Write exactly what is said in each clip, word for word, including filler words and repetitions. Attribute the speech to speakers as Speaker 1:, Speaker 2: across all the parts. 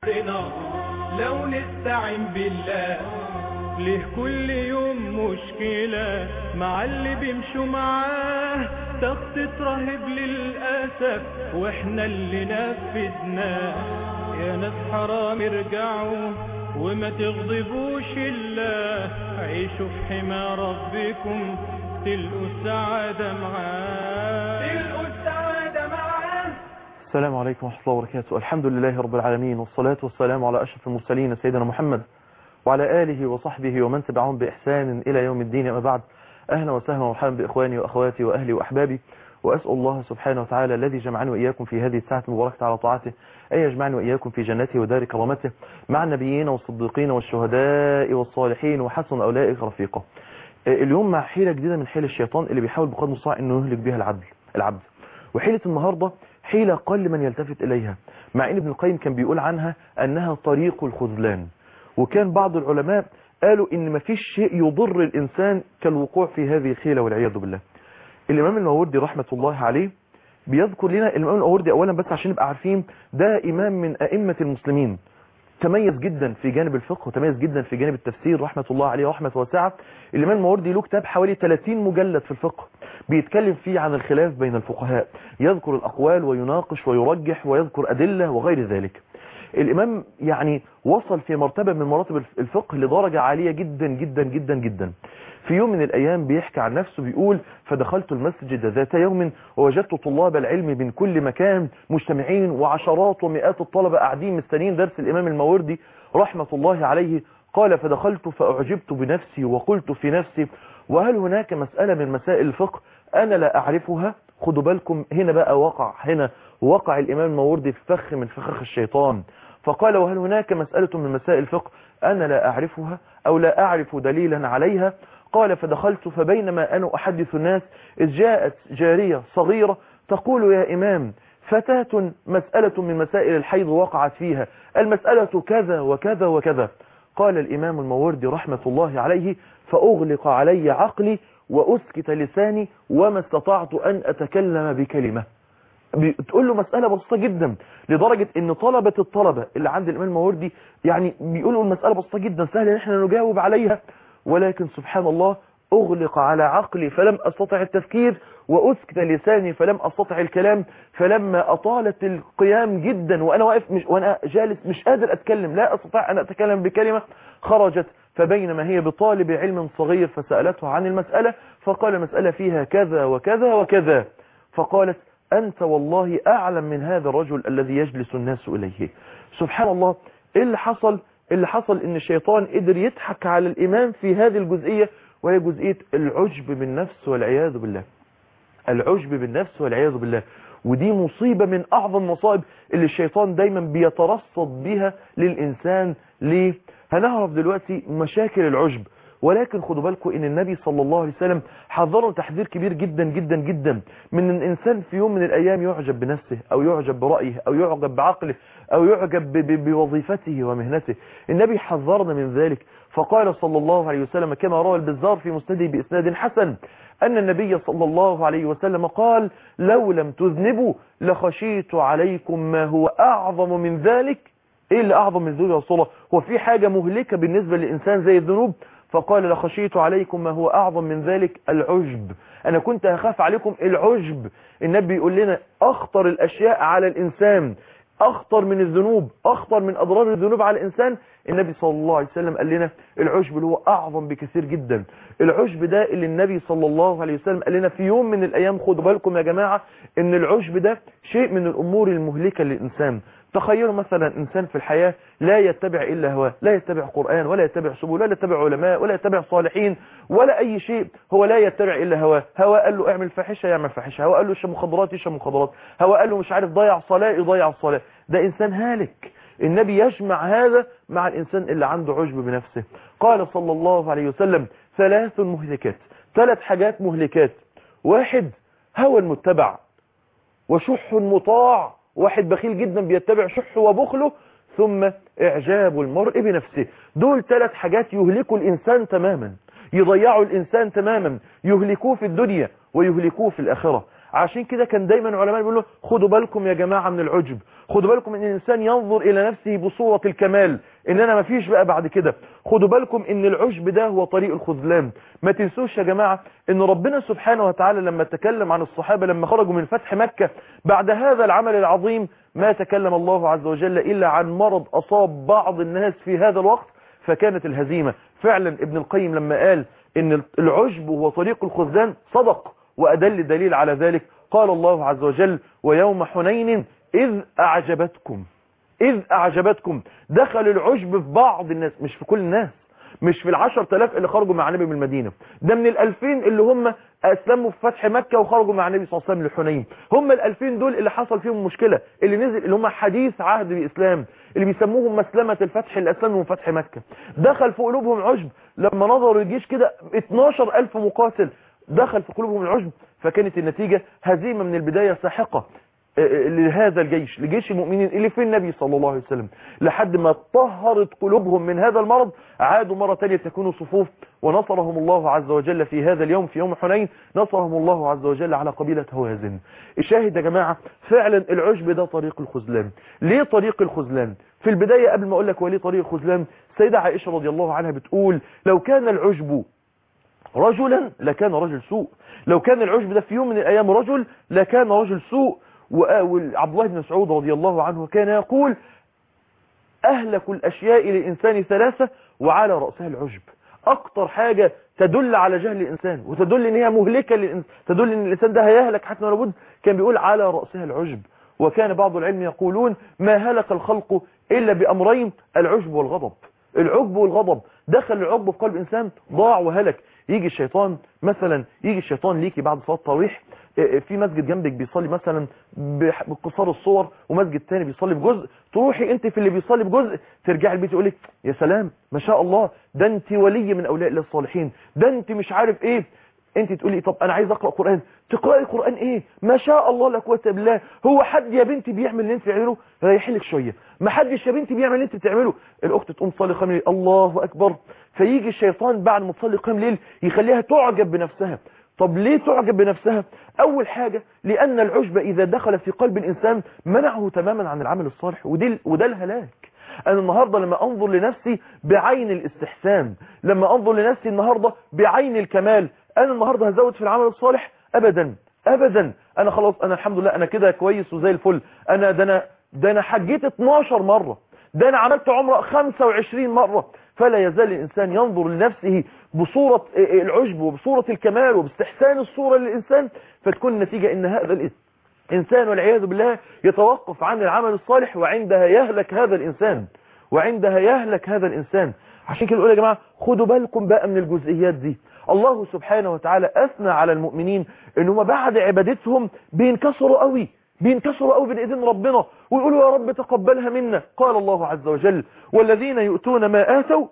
Speaker 1: لو نستعين بالله ليه كل يوم مشكلة مع اللي بيمشوا معاه تخطيط رهيب للأسف واحنا اللي نفذناه. يا ناس حرام ارجعوا وما تغضبوش الله، عيشوا في حمى ربكم تلقوا السعادة معاه، تلقوا السعادة معاه.
Speaker 2: السلام عليكم ورحمة الله وبركاته. الحمد لله رب العالمين، والصلاة والسلام على أشرف المرسلين سيدنا محمد وعلى آله وصحبه ومن تبعهم بإحسان إلى يوم الدين. أما بعد، أهلا وسهلا ومرحبا بإخواني وأخواتي وأهلي وأحبابي، وأسأل الله سبحانه وتعالى الذي جمعني وإياكم في هذه الساعة المباركة على طاعته أن يجمعني وإياكم في جنته ودار كرامته مع النبيين والصديقين والشهداء والصالحين وحسن أولئك رفيقا. اليوم مع حيلة جديدة من حيل الشيطان اللي بيحاول بقدر المستطاع إنه يهلك بها العبد العبد وحيلة النهاردة حيلة قل من يلتفت إليها، مع إن ابن القيم كان بيقول عنها أنها طريق الخذلان. وكان بعض العلماء قالوا إن مفيش شيء يضر الإنسان كالوقوع في هذه الخيلة والعياذ بالله. الإمام الماوردي رحمة الله عليه بيذكر لنا الإمام الماوردي أولا، بس عشان نبقى عارفين، ده إمام من أئمة المسلمين، تميز جدا في جانب الفقه وتميز جدا في جانب التفسير رحمة الله عليه رحمة واسعة. الإمام الماوردي له كتاب حوالي ثلاثين مجلد في الفقه بيتكلم فيه عن الخلاف بين الفقهاء، يذكر الأقوال ويناقش ويرجح ويذكر أدلة وغير ذلك. الإمام يعني وصل في مرتبة من مراتب الفقه لدرجة عالية جدا جدا جدا جدا. في يوم من الأيام بيحكي عن نفسه بيقول: فدخلت المسجد ذات يوم ووجدت طلاب العلم من كل مكان مجتمعين، وعشرات ومئات الطلبة قاعدين مستنين درس الإمام الماوردي رحمة الله عليه. قال: فدخلت فأعجبت بنفسي وقلت في نفسي: وهل هناك مسألة من مسائل الفقه أنا لا أعرفها؟ خدوا بالكم، هنا بقى وقع هنا وقع الإمام الماوردي في فخ من فخخ الشيطان. فقال: وهل هناك مسألة من مسائل الفقه أنا لا أعرفها أو لا أعرف دليلا عليها؟ قال: فدخلت فبينما أنا أحدث الناس إذ جاءت جارية صغيرة تقول: يا إمام، فتاة مسألة من مسائل الحيض وقعت فيها، المسألة كذا وكذا وكذا. قال الإمام الماوردي رحمة الله عليه: فأغلق علي عقلي وأسكت لساني وما استطعت أن أتكلم بكلمة. بتقول له مسألة بسيطة جدا، لدرجة ان طلبة الطلبة اللي عند الإمام الماوردي يعني بيقولوا المسألة بسيطة جدا سهل ان احنا نجاوب عليها، ولكن سبحان الله أغلق على عقلي فلم أستطع التفكير وأسكت لساني فلم أستطع الكلام. فلما أطالت القيام جدا وأنا واقف مش وأنا جالس مش قادر أتكلم، لا أستطيع أن أتكلم بكلمة، خرجت فبينما هي بطالب علم صغير فسألته عن المسألة، فقال: المسألة فيها كذا وكذا وكذا. فقالت: أنت والله أعلم من هذا الرجل الذي يجلس الناس إليه. سبحان الله. إيه اللي حصل؟ اللي حصل إن الشيطان قدر يضحك على الإمام في هذه الجزئية، وهي جزئية العجب بالنفس والعياذ بالله. العجب بالنفس والعياذ بالله، ودي مصيبة من أعظم مصائب اللي الشيطان دايما بيترصد بها للإنسان. ليه؟ هنعرف دلوقتي مشاكل العجب، ولكن خدوا بالكم ان النبي صلى الله عليه وسلم حذرنا تحذير كبير جدا جدا جدا من ان الانسان في يوم من الايام يعجب بنفسه او يعجب برأيه او يعجب بعقله او يعجب بوظيفته ومهنته. النبي حذرنا من ذلك، فقال صلى الله عليه وسلم كما روى البزار في مسنده بإسناد حسن أن النبي صلى الله عليه وسلم قال: لو لم تذنبوا لخشيت عليكم ما هو أعظم من ذلك. ايه اللي أعظم من ذلك يا رسول الله؟ هو في حاجة مهلكة بالنسبة للإنسان زي الذنوب؟ فقال: لخشيت عليكم ما هو أعظم من ذلك العجب. أنا كنت أخاف عليكم العجب. النبي يقول لنا أخطر الأشياء على الإنسان، أخطر من الذنوب، أخطر من أضرار الذنوب على الإنسان، النبي صلى الله عليه وسلم قال لنا العجب اللي هو أعظم بكثير جدا. العجب ده اللي النبي صلى الله عليه وسلم قال لنا في يوم من الأيام، خدوا بالكم يا جماعة، إن العجب ده شيء من الأمور المهلكة للإنسان. تخيلوا مثلا إنسان في الحياة لا يتبع إلا هواه، لا يتبع قرآن ولا يتبع سبل ولا يتبع علماء ولا يتبع صالحين ولا أي شيء، هو لا يتبع إلا هواه. هواه قال له اعمل فاحشة يعمل فاحشة، هواه قال له اشرب مخدرات يشرب مخدرات، هواه قال له مش عارف ضيع صلاة يضيع الصلاة. ده إنسان هالك. النبي يجمع هذا مع الإنسان اللي عنده عجب بنفسه. قال صلى الله عليه وسلم: ثلاث مهلكات، ثلاث حاجات مهلكات: واحد هوى المتبع، وشح مطاع، واحد بخيل جدا بيتبع شح وبخله، ثم إعجاب المرء بنفسه. دول ثلاث حاجات يهلكوا الإنسان تماما، يضيعوا الإنسان تماما، يهلكوه في الدنيا ويهلكوه في الآخرة. عشان كده كان دايما علماء بيقولوا خدوا بالكم يا جماعة من العجب، خدوا بالكم ان الانسان ينظر الى نفسه بصورة الكمال، ان انا مفيش بقى بعد كده. خدوا بالكم ان العجب ده هو طريق الخذلان. ما تنسوش يا جماعة ان ربنا سبحانه وتعالى لما تكلم عن الصحابة لما خرجوا من فتح مكة بعد هذا العمل العظيم، ما تكلم الله عز وجل الا عن مرض اصاب بعض الناس في هذا الوقت فكانت الهزيمة. فعلا ابن القيم لما قال ان العجب هو طريق الخذلان صدق، وأدل دليل على ذلك قال الله عز وجل ويوم حنين إذ أعجبتكم إذ أعجبتكم. دخل العجب في بعض الناس، مش في كل الناس، مش في العشر تلاف اللي خرجوا مع النبي من المدينة، ده من الألفين اللي هم أسلموا في فتح مكة وخرجوا مع النبي صلى الله عليه وسلم لحنين. هم الألفين دول اللي حصل فيهم مشكلة، اللي نزل اللي هم حديث عهد بالإسلام، اللي بيسموهم مسلمة الفتح اللي أسلموا من فتح مكة. دخل في قلوبهم عجب لما نظروا الجيش كده اتناشر ألف مقاتل، دخل في قلوبهم العجب، فكانت النتيجة هزيمة من البداية ساحقة لهذا الجيش، لجيش المؤمنين اللي في النبي صلى الله عليه وسلم، لحد ما طهرت قلوبهم من هذا المرض، عادوا مرة تانية تكونوا صفوف، ونصرهم الله عز وجل في هذا اليوم، في يوم حنين نصرهم الله عز وجل على قبيلة هوازن. الشاهد يا جماعة فعلا العجب ده طريق الخذلان. ليه طريق الخذلان؟ في البداية قبل ما اقول لك وليه طريق الخذلان، سيدة عائشة رضي الله عنها بتقول لو كان العجب رجلا لكان رجل سوء، لو كان العجب ده في يوم من الايام رجل لكان رجل سوء. وعبد الله بن مسعود رضي الله عنه كان يقول اهلك الاشياء للانسان ثلاثة وعلى رأسها العجب. اكتر حاجة تدل على جهل الانسان وتدل ان هي مهلكة للانسان، تدل ان الانسان ده هيهلك حتى ولا بد، كان بيقول على رأسها العجب. وكان بعض العلم يقولون ما هلك الخلق الا بامرين، العجب والغضب. العجب والغضب، دخل العجب في قلب انسان ضاع وهلك. يجي الشيطان مثلا، يجي الشيطان ليكي بعد صلاة التراويح في مسجد جنبك بيصلي مثلا بقصار الصور ومسجد تاني بيصلي بجزء، تروحي انت في اللي بيصلي بجزء ترجعي البيت يقولك يا سلام ما شاء الله ده انت ولي من اولياء الله الصالحين، ده انت مش عارف ايه. انت تقولي طب انا عايز اقرا قران، تقراي قران ايه ما شاء الله لا قوه الا بالله. هو حد يا بنتي بيعمل اللي انت بتعمله؟ ريحي لك شويه. ما حدش يا بنتي بيعمل اللي انت بتعمله. الاخت تقوم تصلي قيام ليل الله اكبر، فيجي الشيطان بعد ما تصلي قيام ليل يخليها تعجب بنفسها. طب ليه تعجب بنفسها؟ اول حاجه لان العجب اذا دخل في قلب الانسان منعه تماما عن العمل الصالح، وده وده الهلاك. انا النهاردة لما انظر لنفسي بعين الاستحسان، لما انظر لنفسي النهاردة بعين الكمال، انا النهاردة هزود في العمل الصالح؟ ابدا ابدا. انا خلاص انا الحمد لله انا كده كويس وزي الفل. انا ده انا ده انا حجيت اتناشر مرة، ده انا عملت عمره خمسة وعشرين مرة. فلا يزال الانسان ينظر لنفسه بصورة العجب وبصورة الكمال وباستحسان الصورة للانسان، فتكون النتيجة ان هذا الانسان والعياذ بالله يتوقف عن العمل الصالح، وعندها يهلك هذا الانسان وعندها يهلك هذا الانسان. عشان كده نقول يا جماعه خدوا بالكم بقى من الجزئيات دي. الله سبحانه وتعالى اثنى على المؤمنين ان هم بعد عبادتهم بينكسروا قوي، بينكسروا قوي بين ايدين ربنا ويقولوا يا رب تقبلها منا. قال الله عز وجل والذين يؤتون ما آتوا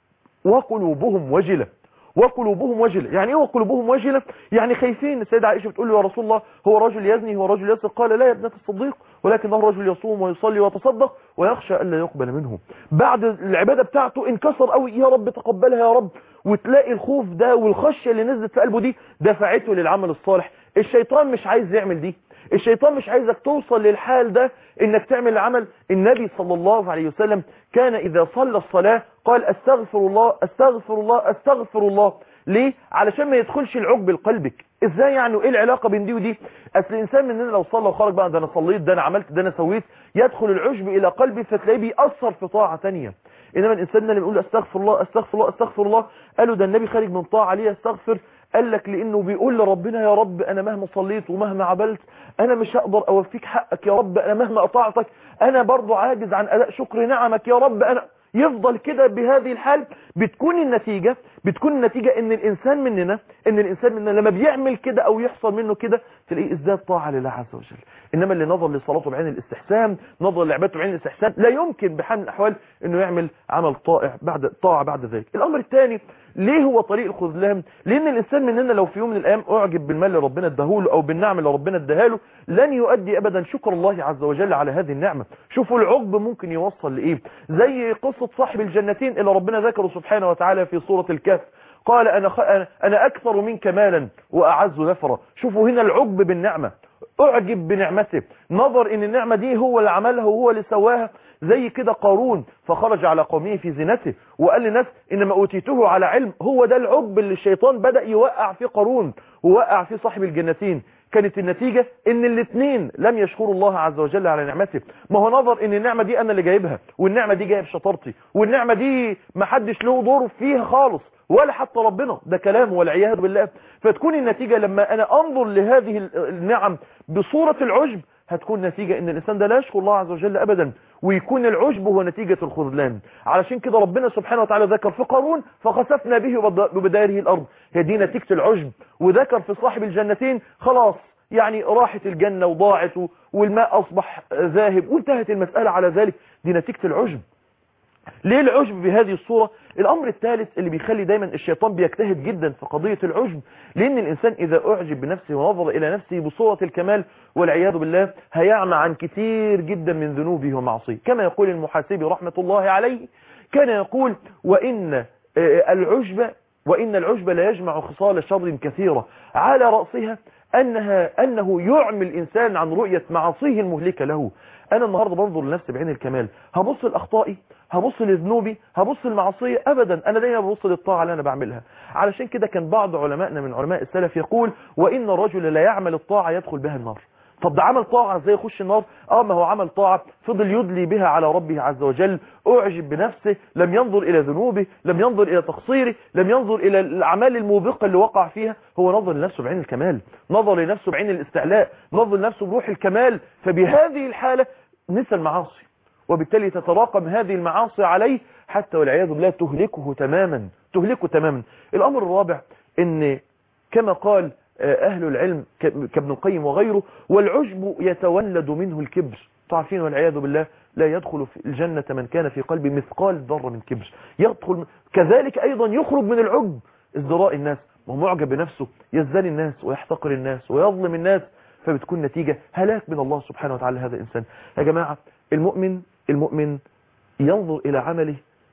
Speaker 2: وقلوبهم وجلة. وقلوبهم وجلة يعني ايه وقلوبهم وجلة؟ يعني خايفين. السيدة عائشة بتقول له يا رسول الله هو رجل يزني هو رجل يسرق؟ قال لا يا ابنة الصديق ولكنه رجل يصوم ويصلي ويتصدق ويخشى ألا يقبل منه. بعد العبادة بتاعته انكسر قوي، يا رب تقبلها يا رب، وتلاقي الخوف ده والخشية اللي نزلت في قلبه دي دفعته للعمل الصالح. الشيطان مش عايز يعمل دي، الشيطان مش عايزك توصل للحال ده انك تعمل العمل. النبي صلى الله عليه وسلم كان اذا صلى الصلاة قال استغفر الله استغفر الله استغفر الله. ليه؟ علشان ما يدخلش العجب لقلبك. ازاي يعني؟ وايه العلاقة بين دي ودي؟ اصل الانسان مننا لو صلى وخرج بقى ده انا صليت ده انا عملت ده انا سويت، يدخل العجب الى قلبي فتلاقيه بيأثر في طاعة تانية. انما الانسان اللي بيقول استغفر الله استغفر الله استغفر الله، قالوا ده النبي خارج من طاعة ليه استغفر؟ قال لك لانه بيقول لربنا يا رب انا مهما صليت ومهما عملت انا مش هقدر اوفيك حقك يا رب، انا مهما اطاعتك انا برضو عاجز عن اداء شكر نعمك يا رب. انا يفضل كده بهذه الحال. بتكون النتيجة بتكون النتيجة ان الانسان مننا ان الانسان مننا لما بيعمل كده او يحصل منه كده تلاقيه ازداد طاعة لله عز وجل. انما اللي نظر لصلاته بعين الاستحسان، نظر لعبادته بعين الاستحسان، لا يمكن بحال من الاحوال انه يعمل عمل طائع بعد طاعة بعد ذلك. الامر الثاني ليه هو طريق الخذلان؟ لان الانسان مننا لو في يوم من الايام اعجب بالمال اللي ربنا اداهوله او بالنعمه اللي ربنا اداها لن يؤدي ابدا شكر الله عز وجل على هذه النعمه. شوفوا العجب ممكن يوصل لايه. زي قصه صاحب الجنتين اللي ربنا ذكره سبحانه وتعالى في سوره الكهف، قال انا خ... انا اكثر منك مالا واعز نفرا. شوفوا هنا العجب بالنعمه، اعجب بنعمته، نظر ان النعمة دي هو اللي عملها وهو اللي سواها. زي كده قارون، فخرج على قومه في زينته وقال للناس انما اوتيته على علم. هو ده العجب اللي الشيطان بدأ يوقع في قارون ووقع في صاحب الجنتين. كانت النتيجة ان الاثنين لم يشكروا الله عز وجل على نعمته. ما هو نظر ان النعمة دي انا اللي جايبها، والنعمة دي جايب شطارتي، والنعمة دي ما حدش له دور فيها خالص ولا حتى ربنا، ده كلام والعياذ بالله. فتكون النتيجة لما انا انظر لهذه النعم بصورة العجب، هتكون نتيجة ان الانسان ده لا يشكر الله عز وجل ابدا، ويكون العجب هو نتيجة الخذلان. علشان كده ربنا سبحانه وتعالى ذكر في قارون فخسفنا به وبداره الارض، هي دي نتيجة العجب. وذكر في صاحب الجنتين خلاص يعني راحت الجنة وضاعت والماء اصبح ذاهب وانتهت المسألة على ذلك، دي نتيجة العجب. ليه العجب بهذه الصورة؟ الامر الثالث اللي بيخلي دايما الشيطان بيجتهد جدا في قضية العجب، لان الانسان اذا اعجب بنفسه ونظر الى نفسه بصورة الكمال والعياذ بالله هيعمى عن كثير جدا من ذنوبه ومعصيه. كما يقول المحاسبي رحمة الله عليه، كان يقول وان العجب وان العجب لا يجمع خصال شر كثيرة على رأسها انها انه يعمي الانسان عن رؤية معاصيه المهلكة له. انا النهاردة بنظر لنفسي بعين الكمال، هبص لاخطائي، هبص لذنوبي، هبص للمعصية؟ ابدا، انا دايما ببص للطاعة اللي انا بعملها. علشان كده كان بعض علمائنا من علماء السلف يقول وان الرجل لا يعمل الطاعة يدخل بها النار. طب ده عمل طاعة ازاي يخش النار؟ اه ما هو عمل طاعة فضل يدلي بها على ربه عز وجل، اعجب بنفسه، لم ينظر الى ذنوبه، لم ينظر الى تقصيره، لم ينظر الى الاعمال الموبقة اللي وقع فيها. هو نظر لنفسه بعين الكمال، نظر لنفسه بعين الاستعلاء، نظر لنفسه بروح الكمال. فبهذه الحالة نسى المعاصي، وبالتالي تتراكم هذه المعاصي عليه حتى والعياذ بالله تهلكه تماما، تهلكه تماما. الامر الرابع ان كما قال اهل العلم كابن القيم وغيره، والعجب يتولد منه الكبر. تعرفين والعياذ بالله لا يدخل في الجنة من كان في قلبه مثقال ذرة من كبر. يدخل كذلك ايضا يخرج من العجب ازدراء الناس، وهو معجب بنفسه يزدري الناس ويحتقر الناس ويظلم الناس، فبتكون نتيجة هلاك من الله سبحانه وتعالى هذا الإنسان. يا جماعة المؤمن المؤمن ينظر إلى عمله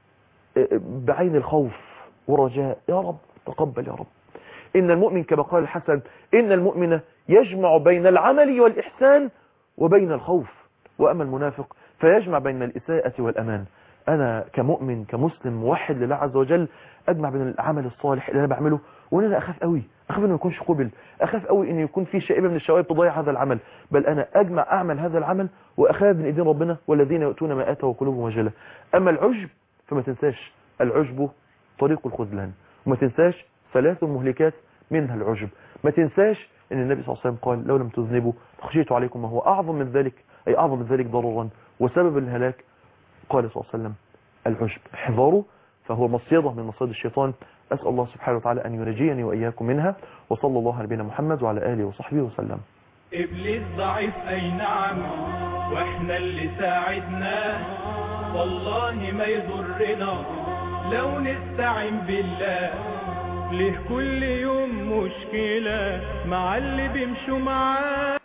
Speaker 2: بعين الخوف والرجاء، يا رب تقبل يا رب. إن المؤمن كما قال الحسن إن المؤمن يجمع بين العمل والإحسان وبين الخوف، وأما المنافق فيجمع بين الإساءة والأمان. أنا كمؤمن كمسلم موحد لله عز وجل أجمع بين العمل الصالح اللي أنا بعمله، وأنا أنا أخاف قوي، أخاف إنه يكونش قبل، أخاف قوي إنه يكون في شائبة من الشوائب تضيع هذا العمل، بل أنا أجمع أعمل هذا العمل وأخاف من إيدين ربنا والذين يؤتون ما آتوا وقلوبهم وجلة. أما العجب فما تنساش العجب طريق الخذلان، وما تنساش ثلاث مهلكات منها العجب. ما تنساش ان النبي صلى الله عليه وسلم قال لو لم تذنبوا خشيت عليكم ما هو اعظم من ذلك، اي اعظم من ذلك ضررا وسبب الهلاك. قال صلى الله عليه وسلم العجب احذروا فهو مصيدة من مصيد الشيطان. اسال الله سبحانه وتعالى ان ينجيني واياكم منها، وصلى الله على نبينا محمد وعلى اله وصحبه وسلم.
Speaker 1: ابليس ضعيف اي نعم واحنا اللي ساعدناه، والله ما يضرنا لو نستعين بالله. ليه كل يوم مشكلة مع اللي بيمشوا معاه.